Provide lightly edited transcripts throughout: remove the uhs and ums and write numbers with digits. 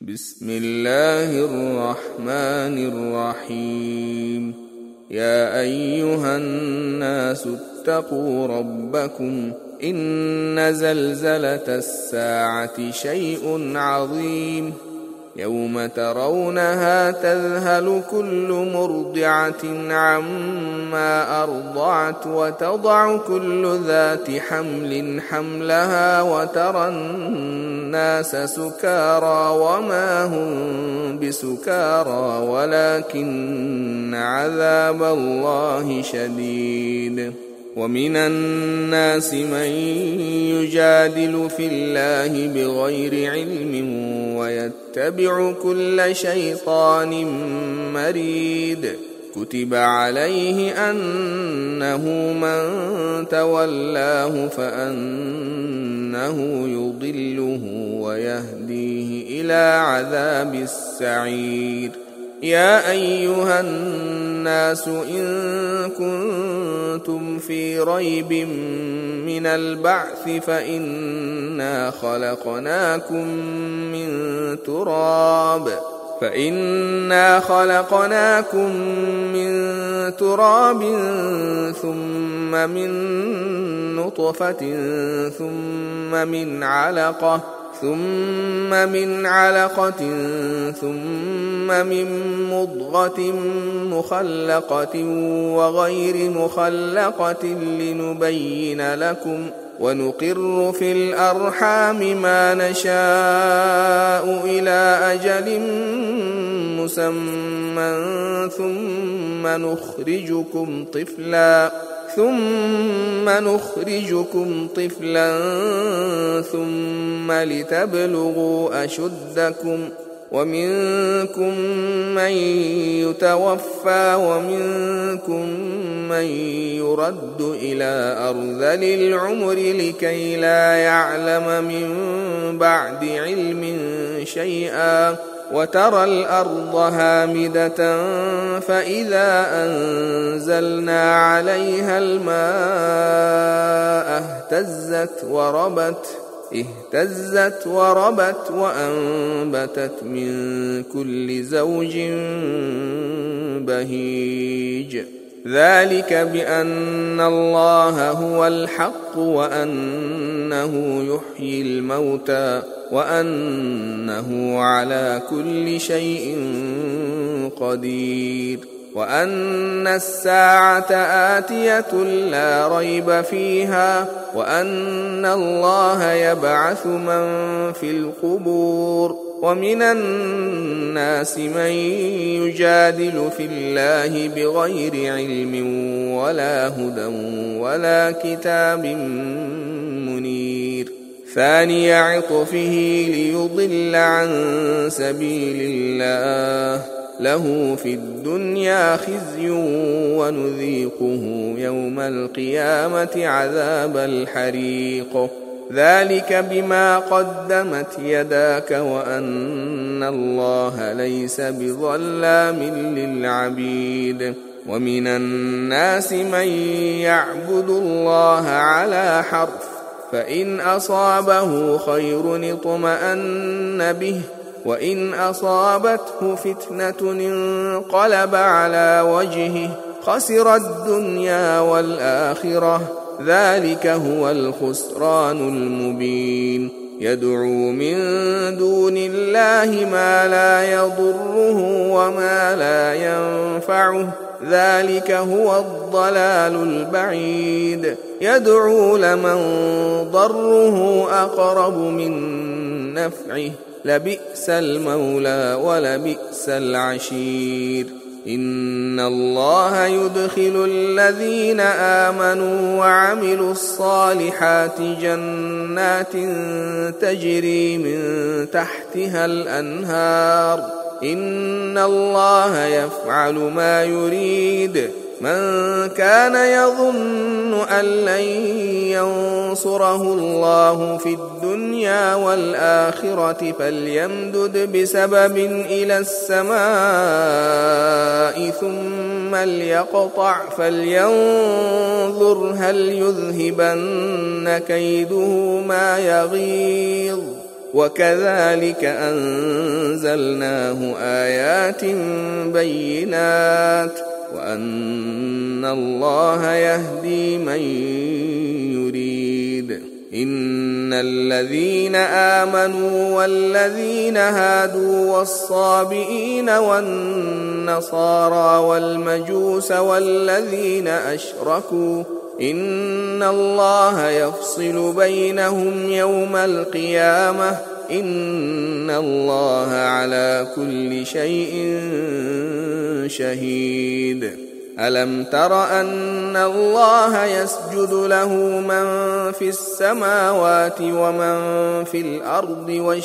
بسم الله الرحمن الرحيم. يا أيها الناس اتقوا ربكم إن زلزلة الساعة شيء عظيم يوم ترونها تذهل كل مرضعة عما أرضعت وتضع كل ذات حمل حملها وترى الناس سكارى وما هم بسكارى ولكن عذاب الله شديد. ومن الناس من يجادل في الله بغير علم ويتبع كل شيطان مريد. كتب عليه أنه من تولاه فأنه يضله ويهديه إلى عذاب السعير. يا أيها الناس إن كنتم في ريب من البعث فإنا خلقناكم من تراب ثم من نطفة ثم من علقة ثم من مضغة مخلقة وغير مخلقة لنبين لكم ونقر في الأرحام ما نشاء إلى أجل مسمى ثم نخرجكم طفلا ثم لتبلغوا أشدكم ومنكم من يتوفى ومنكم من يرد إلى أرذل العمر لكي لا يعلم من بعد علم شيئا. وترى الأرض هامدة فإذا أنزلنا عليها الماء اهتزت وربت وأنبتت من كل زوج بهيج. ذلك بأن الله هو الحق وأنه يحيي الموتى وأنه على كل شيء قدير وأن الساعة آتية لا ريب فيها وأن الله يبعث من في القبور. ومن الناس من يجادل في الله بغير علم ولا هدى ولا كتاب منير. ثاني عطفه ليضل عن سبيل الله له في الدنيا خزي ونذيقه يوم القيامة عذاب الحريق. ذلك بما قدمت يداك وأن الله ليس بظلام للعبيد. ومن الناس من يعبد الله على حرف فإن أصابه خير اطمأن به وإن أصابته فتنة انقلب على وجهه خسر الدنيا والآخرة. ذلك هو الخسران المبين. يدعو من دون الله ما لا يضره وما لا ينفعه ذلك هو الضلال البعيد. يدعو لمن ضره أقرب من نفعه لبئس المولى ولبئس العشير. إن الله يدخل الذين آمنوا وعملوا الصالحات جنات تجري من تحتها الأنهار. إن الله يفعل ما يريد. من كان يظن أن لن ينصره الله في الدنيا والآخرة فليمدد بسبب إلى السماء ثم ليقطع فلينظر هل يذهبن كيده ما يغيظ. وكذلك أنزلناه آيات بينات وأن الله يهدي من يريد. إن الذين آمنوا والذين هادوا والصابئين والنصارى والمجوس والذين أشركوا إن الله يفصل بينهم يوم القيامة إن الله على كل شيء شهيد. ألم تر أن الله يسجد له من في السماوات ومن في الأرض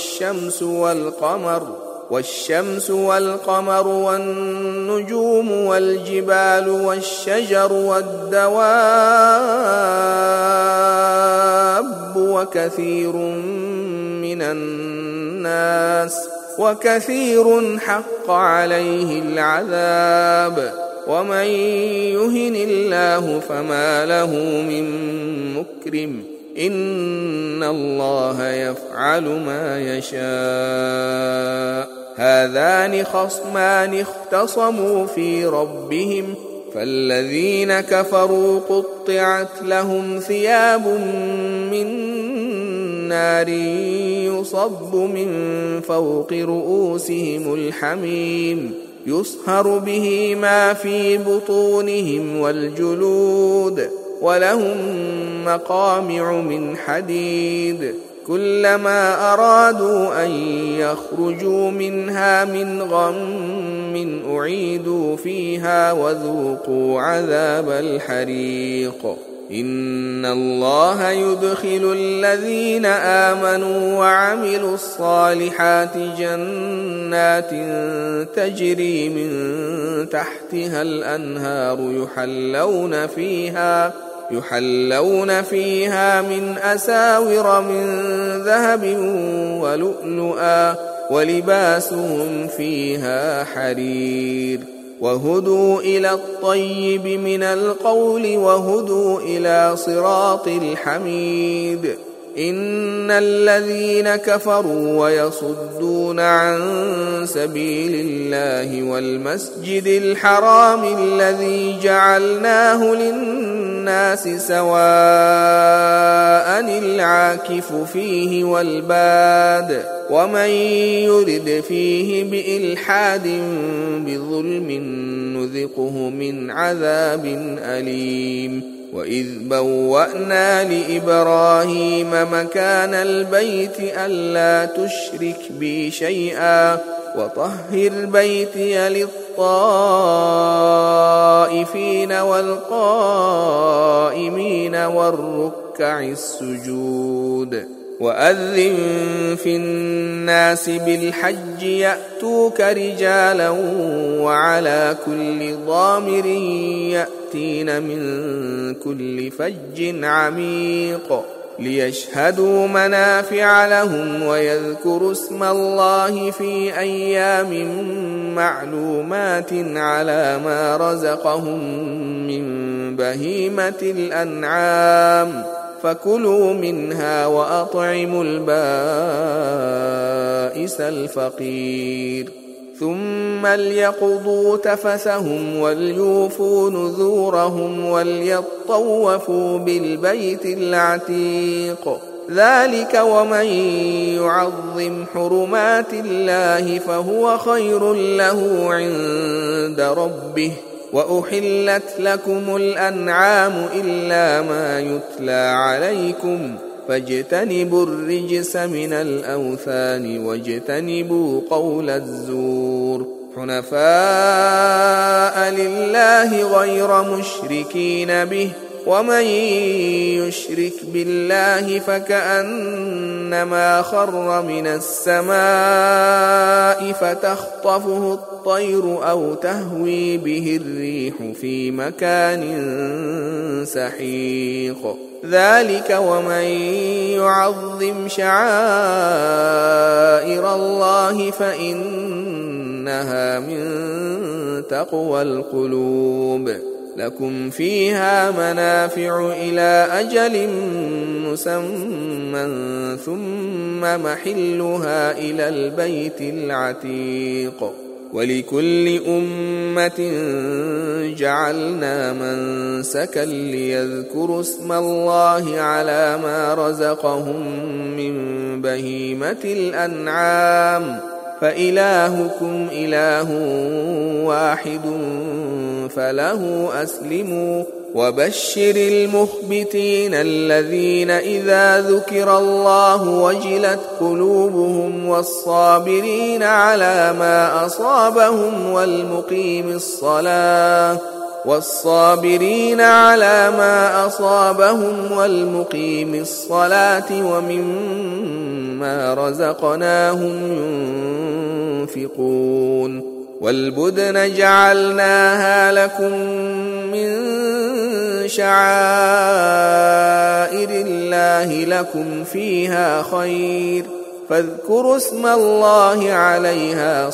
والشمس والقمر والنجوم والجبال والشجر والدواب وكثير حق عليه العذاب ومن يهن الله فما له من مكرم إن الله يفعل ما يشاء. هذان خصمان اختصموا في ربهم فالذين كفروا قطعت لهم ثياب من نار يصب من فوق رؤوسهم الحميم يصهر به ما في بطونهم والجلود ولهم مقامع من حديد كلما أرادوا أن يخرجوا منها من غم أعيدوا فيها وذوقوا عذاب الحريق. إن الله يدخل الذين آمنوا وعملوا الصالحات جنات تجري من تحتها الأنهار يحلون فيها من أساور من ذهب ولؤلؤا ولباسهم فيها حرير وهدوا إلى الطيب من القول وهدوا إلى صراط الحميد. إن الذين كفروا ويصدون عن سبيل الله والمسجد الحرام الذي جعلناه للناس سواء العاكف فيه والباد ومن يرد فيه بإلحاد بظلم نذقه من عذاب أليم. وإذ بوأنا لإبراهيم مكان البيت ألا تشرك بي شيئا وطهر بيتي للطائفين والقائمين والركع السجود. وأذن في الناس بالحج يأتوك رجالا وعلى كل ضامر يأتين من كل فج عميق ليشهدوا منافع لهم ويذكروا اسم الله في أيام معلومات على ما رزقهم من بهيمة الأنعام فكلوا منها وأطعموا البائس الفقير ثم ليقضوا تفثهم وليوفوا نذورهم وليطوفوا بالبيت العتيق. ذلك ومن يعظم حرمات الله فهو خير له عند ربه. وأحلت لكم الأنعام إلا ما يتلى عليكم فاجتنبوا الرجس من الأوثان واجتنبوا قول الزور حنفاء لله غير مشركين به ومن يشرك بالله فكأنما خر من السماء فتخطفه الطير أو تهوي به الريح في مكان سحيق. ذلك ومن يعظم شعائر الله فإنها من تقوى القلوب. لكم فيها منافع إلى أجل مسمى ثم محلها إلى البيت العتيق ولكل أمة جعلنا منسكا ليذكروا اسم الله على ما رزقهم من بهيمة الأنعام فإلهكم إله واحد فله أسلموا وبشر المخبتين الذين إذا ذكر الله وجلت قلوبهم والصابرين على ما أصابهم والمقيم الصلاة ومما رزقناهم ينفقون والبدن جعلناها لكم من شعائر الله لكم فيها خير فاذكروا اسم الله عليها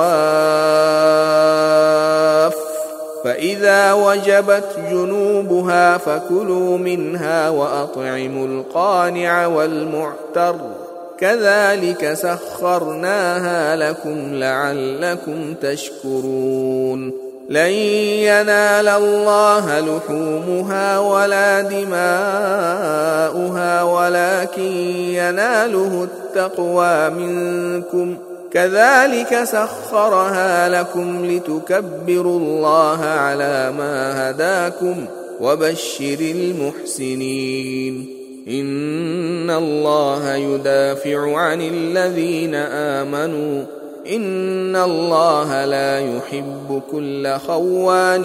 صواف فإذا وجبت جنوبها فكلوا منها وأطعموا القانع والمعتر كذلك سخرناها لكم لعلكم تشكرون لن ينال الله لحومها ولا دماؤها ولكن يناله التقوى منكم كذلك سخرها لكم لتكبروا الله على ما هداكم وبشر المحسنين إن الله يدافع عن الذين آمنوا إن الله لا يحب كل خوان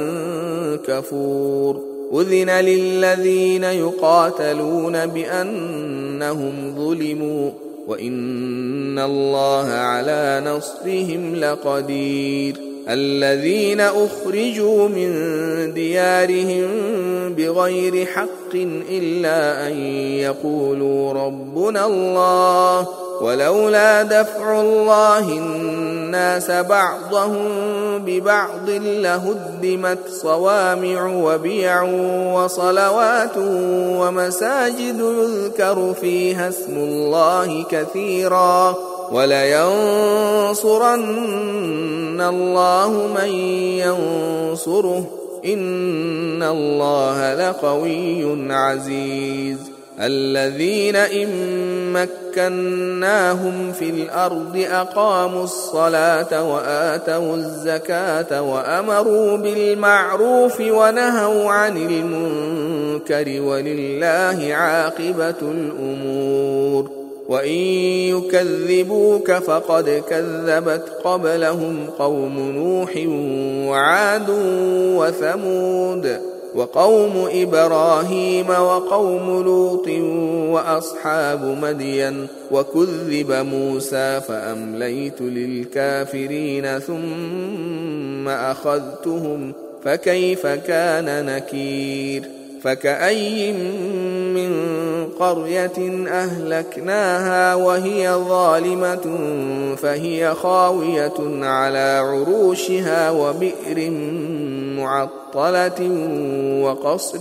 كفور أذن للذين يقاتلون بأنهم ظلموا وإن الله على نصرهم لقدير الذين أخرجوا من ديارهم بغير حق إلا أن يقولوا ربنا الله ولولا دفع الله الناس بعضهم ببعض لهدمت صوامع وبيع وصلوات ومساجد يذكر فيها اسم الله كثيرا ولينصرن الله من ينصره إن الله لقوي عزيز الذين إن مكناهم في الأرض أقاموا الصلاة وآتوا الزكاة وأمروا بالمعروف ونهوا عن المنكر ولله عاقبة الأمور وإن يكذبوك فقد كذبت قبلهم قوم نوح وعاد وثمود وقوم إبراهيم وقوم لوط وأصحاب مدين وكذب موسى فأمليت للكافرين ثم أخذتهم فكيف كان نكير فكأي من قرية أهلكناها وهي ظالمة فهي خاوية على عروشها وبئر معطلة وقصر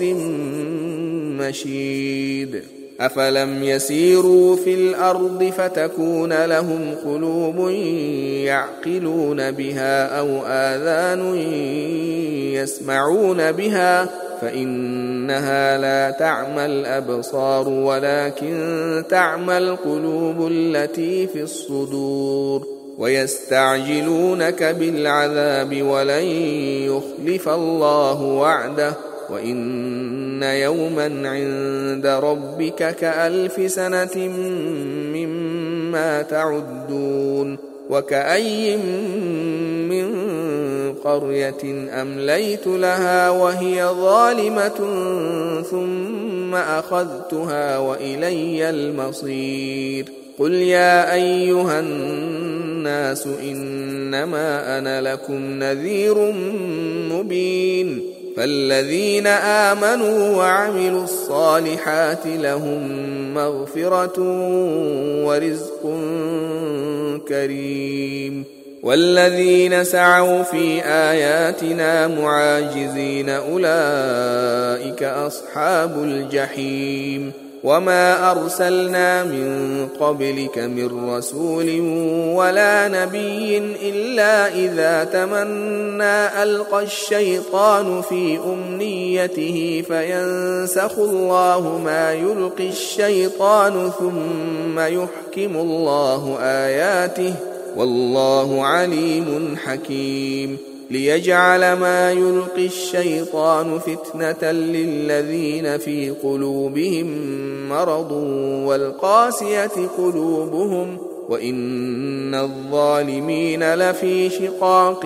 مشيد أفلم يسيروا في الأرض فتكون لهم قلوب يعقلون بها أو آذان يسمعون بها فإنها لا تعمى الأبصار ولكن تعمى القلوب التي في الصدور ويستعجلونك بالعذاب ولن يخلف الله وعده وإن يوما عند ربك كألف سنة مما تعدون وكأي من قرية أمليت لها وهي ظالمة ثم أخذتها وإلي المصير قل يا أيها الناس إنما أنا لكم نذير مبين فالذين آمنوا وعملوا الصالحات لهم مغفرة ورزق كريم والذين سعوا في آياتنا معاجزين أولئك أصحاب الجحيم وما أرسلنا من قبلك من رسول ولا نبي إلا إذا تمنى ألقى الشيطان في أمنيته فينسخ الله ما يلقي الشيطان ثم يحكم الله آياته والله عليم حكيم ليجعل ما يلقي الشيطان فتنة للذين في قلوبهم مرض والقاسية قلوبهم وإن الظالمين لفي شقاق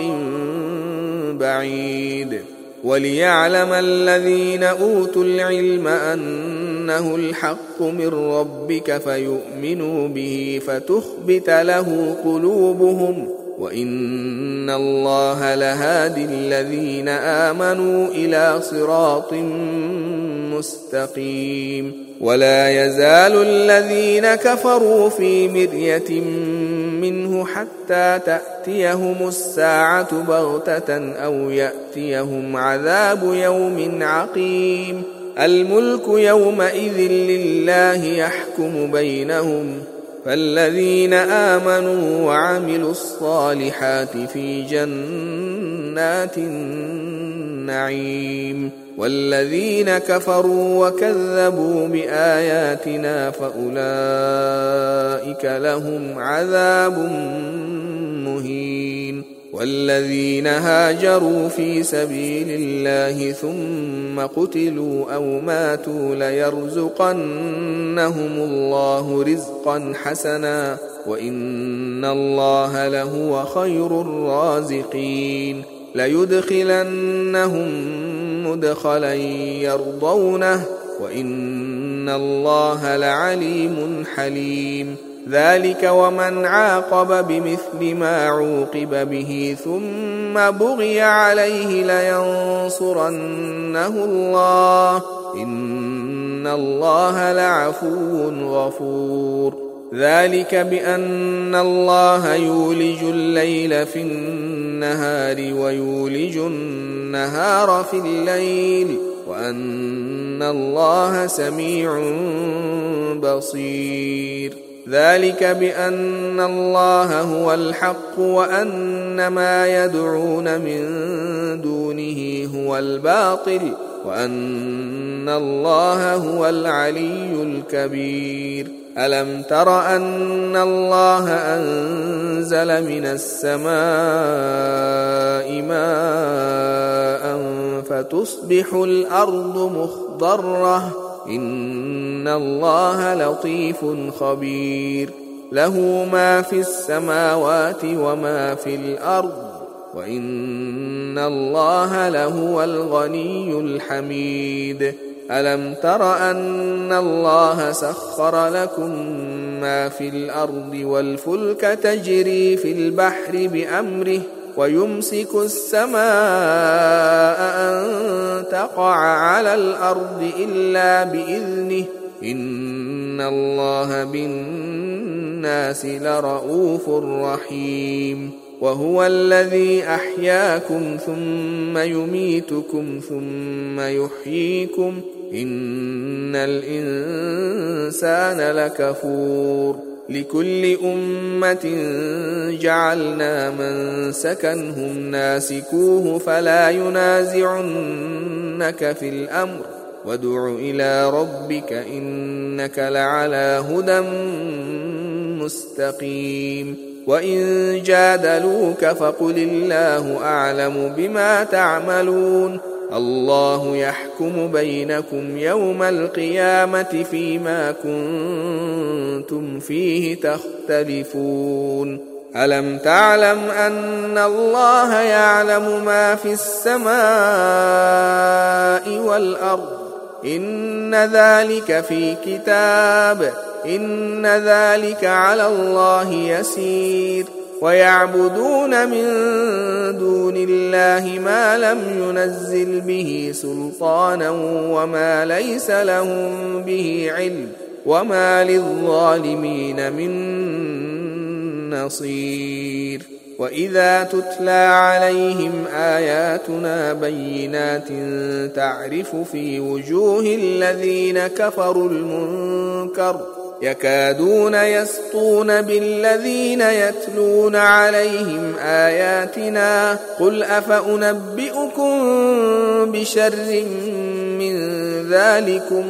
بعيد وليعلم الذين أوتوا العلم أنه الحق من ربك فيؤمنوا به فتخبت له قلوبهم وإن الله لهادي الذين آمنوا إلى صراط مستقيم ولا يزال الذين كفروا في مرية منه حتى تأتيهم الساعة بغتة أو يأتيهم عذاب يوم عقيم الملك يومئذ لله يحكم بينهم فالذين آمنوا وعملوا الصالحات في جنات النعيم والذين كفروا وكذبوا بآياتنا فأولئك لهم عذاب مهين والذين هاجروا في سبيل الله ثم قتلوا أو ماتوا ليرزقنهم الله رزقا حسنا وإن الله لهو خير الرازقين ليدخلنهم مدخلا يرضونه وإن الله لعليم حليم ذلك ومن عاقب بمثل ما عوقب به ثم بغي عليه لينصرنه الله إن الله لعفو غفور ذلك بأن الله يولج الليل في النهار ويولج النهار في الليل وأن الله سميع بصير ذلك بأن الله هو الحق وأن ما يدعون من دونه هو الباطل وأن الله هو العلي الكبير ألم تر أن الله أنزل من السماء ماء فتصبح الأرض مخضرة إن الله لطيف خبير له ما في السماوات وما في الأرض وإن الله لهو الغني الحميد ألم تر أن الله سخر لكم ما في الأرض والفلك تجري في البحر بأمره ويمسك السماء أن تقع على الأرض إلا بإذنه إن الله بالناس لرؤوف رحيم وهو الذي أحياكم ثم يميتكم ثم يحييكم إن الإنسان لكفور لكل أمة جعلنا منسكا هم ناسكوه فلا ينازعنك في الأمر وادع إلى ربك إنك لعلى هدى مستقيم وإن جادلوك فقل الله أعلم بما تعملون الله يحكم بينكم يوم القيامة فيما كنتم فيه تختلفون ألم تعلم أن الله يعلم ما في السماء والأرض إن ذلك في كتاب إن ذلك على الله يسير ويعبدون من دون الله ما لم ينزل به سلطانا وما ليس لهم به علم وما للظالمين من نصير وإذا تتلى عليهم آياتنا بينات تعرف في وجوه الذين كفروا المنكر يكادون يسطون بالذين يتلون عليهم آياتنا قل أفأنبئكم بشر من ذلكم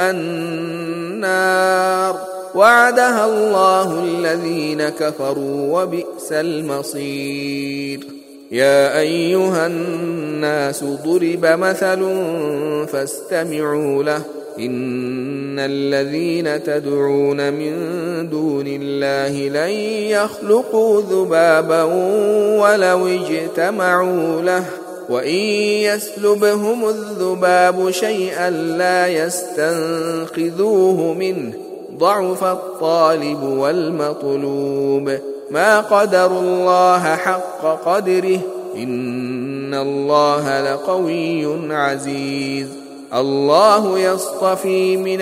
النار وعدها الله الذين كفروا وبئس المصير يا أيها الناس ضرب مثل فاستمعوا له إن الذين تدعون من دون الله لن يخلقوا ذبابا ولو اجتمعوا له وإن يسلبهم الذباب شيئا لا يستنقذوه منه ضعف الطالب والمطلوب ما قدروا الله حق قدره إن الله لقوي عزيز الله يصطفي من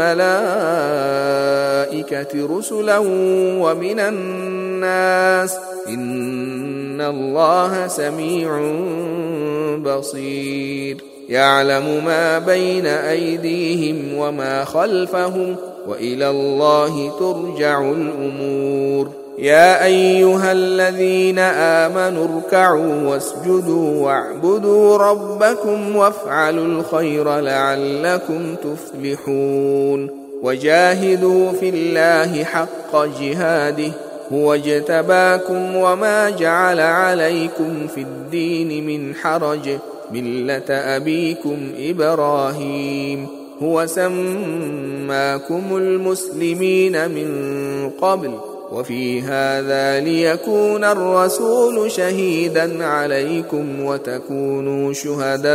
الملائكة رسلا ومن الناس إن الله سميع بصير يعلم ما بين أيديهم وما خلفهم وإلى الله ترجع الأمور يا أيها الذين آمنوا اركعوا واسجدوا واعبدوا ربكم وافعلوا الخير لعلكم تفلحون وجاهدوا في الله حق جهاده هو اجتباكم وما جعل عليكم في الدين من حرج ملة أبيكم إبراهيم هو سماكم المسلمين من قبل وفي هذا ليكون الرسول شهيدا عليكم وتكونوا شهداء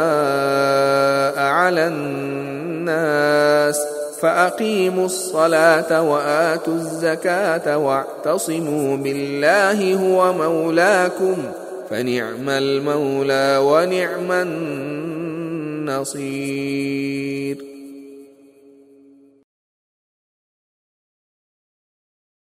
على الناس فأقيموا الصلاة وآتوا الزكاة واعتصموا بالله هو مولاكم فنعم المولى ونعم النصير